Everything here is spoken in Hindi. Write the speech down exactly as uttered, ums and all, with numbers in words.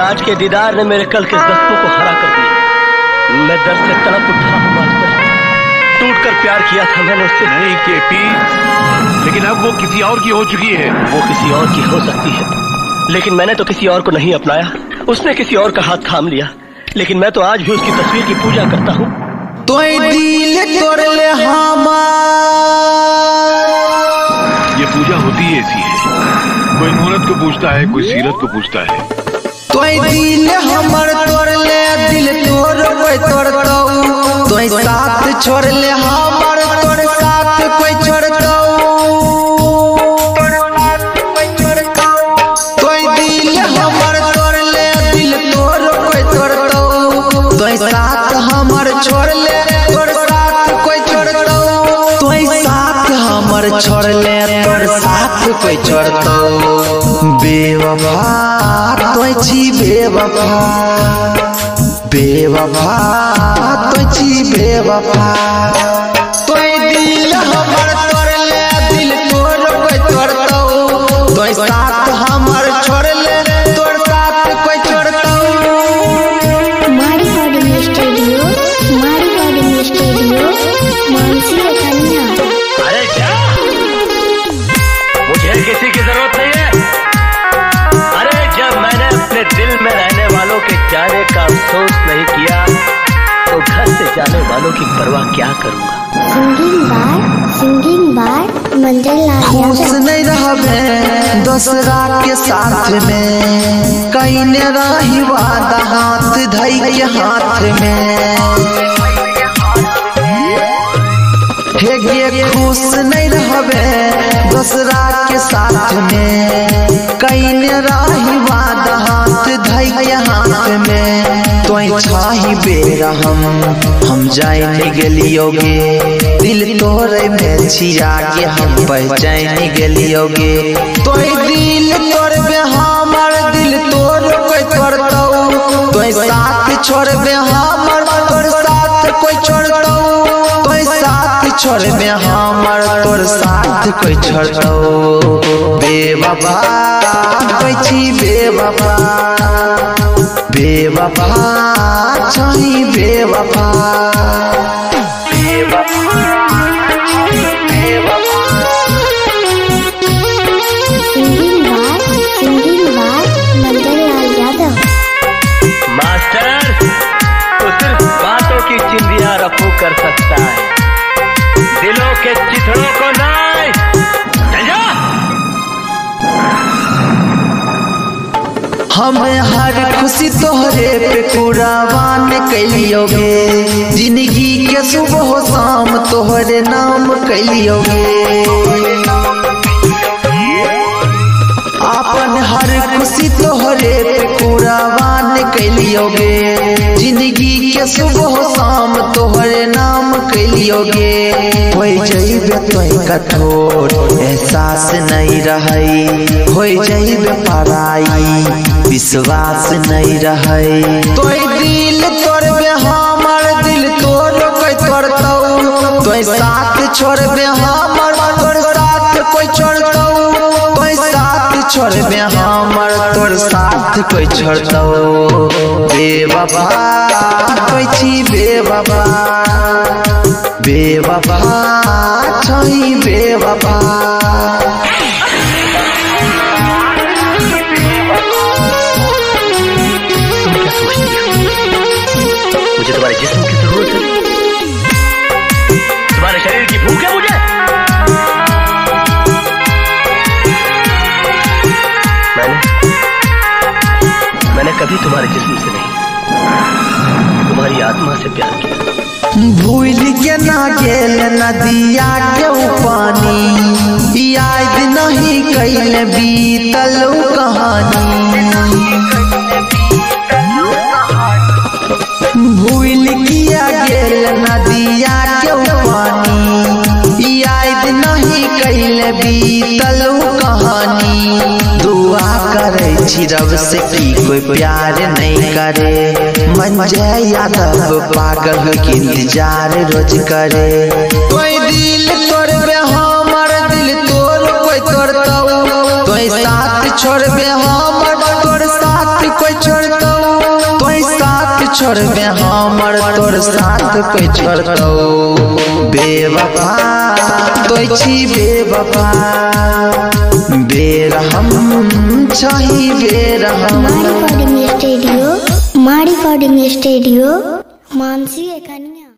आज के दीदार ने मेरे कल के जख्मों को हरा कर दिया। मैं दर्द से तड़प उठा हूँ मास्टर। टूट कर प्यार किया था मैंने उससे। नहीं केपी, लेकिन अब वो किसी और की हो चुकी है। वो किसी और की हो सकती है, लेकिन मैंने तो किसी और को नहीं अपनाया। उसने किसी और का हाथ थाम लिया, लेकिन मैं तो आज भी उसकी तस्वीर की पूजा करता हूँ। तो दिल तोड़ ले ये पूजा होती है ऐसी है, कोई मूरत को पूछता है, कोई सीरत को पूछता है। तो दिल हमर तोड़ ले, दिल तोड़ कोई तोड़ दो, तो साथ छोड़ ले हमर तोड़ साथ कोई छोड़ दो। तो दिल हमर तोड़ ले, दिल तोड़ कोई तोड़ दो, तो साथ हमर छोड़ ले, तोड़ साथ कोई छोड़ दो। तो साथ हमर छोड़ ले, तोड़ साथ कोई छोड़ दो। बेवफा तो छी बेवफा, बेवफा तो छी बेवफा। तो दिल हमर तोड़ ले, दिल तोड़ कोई तोड़ दो, तो साथ हमर छोड़ ले, तोड़ साथ कोई छोड़ दो। मारी रिकॉर्डिंग स्टूडियो, मारी रिकॉर्डिंग स्टूडियो, मानसी कन्या। अरे क्या मुझे किसी की जरूरत नहीं है। अरे जब मैंने अपने दिल में रहने वालों के जाने का अफसोस नहीं किया, तो घर से जाने वालों की परवाह क्या करूंगा। सिंगिंग बार, सिंगिंग बार मंदिर ला खुश नहीं रहबे दूसरा के साथ में, कहीं न रही वादा हाथ धई के हाथ में। हे गे खुश नहीं रहबे दूसरा के साथ में, कहीं न रही वादा हाथ धई के हाथ में। तो छाही बेरा हम हम जाए नहीं गेलियोगे, दिल तोरे में छिया के हम पहचान गेलियोगे। तो दिल तोड़बे हमर, दिल तोड़ कोई तोड़ दो, तो साथ छोड़बे हमर, तोर साथ कोई छोड़ दो। तो साथ छोड़बे हमर, तोर साथ कोई छोड़ दो। बेवफा कोई छी बेवफा, बेवफा चाही बेवफा, बेवफा बेवफा। सिंगिंग बार, सिंगिंग बार मंदिर लाल यादव। मास्टर तो सिर्फ बातों की चिंदियां रफू कर सकता है, दिलों के चिथड़ों को नहीं। चल जा। हमें हर खुशी तोहरे पे कुर्बान कैलियोगे, जिंदगी के सुबह शाम तोहरे नाम कैलियोगे। अपन हर खुशी तोहरे पे कुर्बान कैलियोगे, जिंदगी के सुबह शाम तोहरे नाम कैलियोगे। होई जइबे तोय कठोर एहसास नहीं रही, होई जइबे पराई विश्वास नहीं रहे। तो दिल तोड़बे हमर, दिल तोड़ कोई तोड़ दो, तो साथ छोड़बे हमर, तोर साथ कोई छोड़ दो। तो साथ छोड़बे हमर, तोर साथ कोई छोड़ दो। बेवफा कोई छी बेवफा, बेवफा छी बेवफा। मुझे तुम्हारे जिस्म की जरूरत है, तुम्हारे शरीर की भूख है मुझे। मैंने मैंने कभी तुम्हारे जिस्म से नहीं, तुम्हारी आत्मा से प्यार किया। भूल के ना गेल नदिया के पानी, याद नहीं कैल बीतल कहानी। भूल किया गेल नदिया के पानी, याद नहीं कैल बीतल कहानी। दुआ करे छी रब से की कोई प्यार नहीं करे, मन जय यादव पागल के इंतजार रोज करे। कोई दिल तोड़बे हमर, दिल तोड़ कोई तोड़ दो, कोई साथ छोड़बे हमर, तोर साथ कोई छोड़ दो। छोड़बे हमर तोर साथ कोई छोड़तौ बेवफा तोय छी बेवफा बेरहम छही बेरहम। माँ रिकॉर्डिंग स्टूडियो माँ रिकॉर्डिंग स्टूडियो मानसी एकाडमी।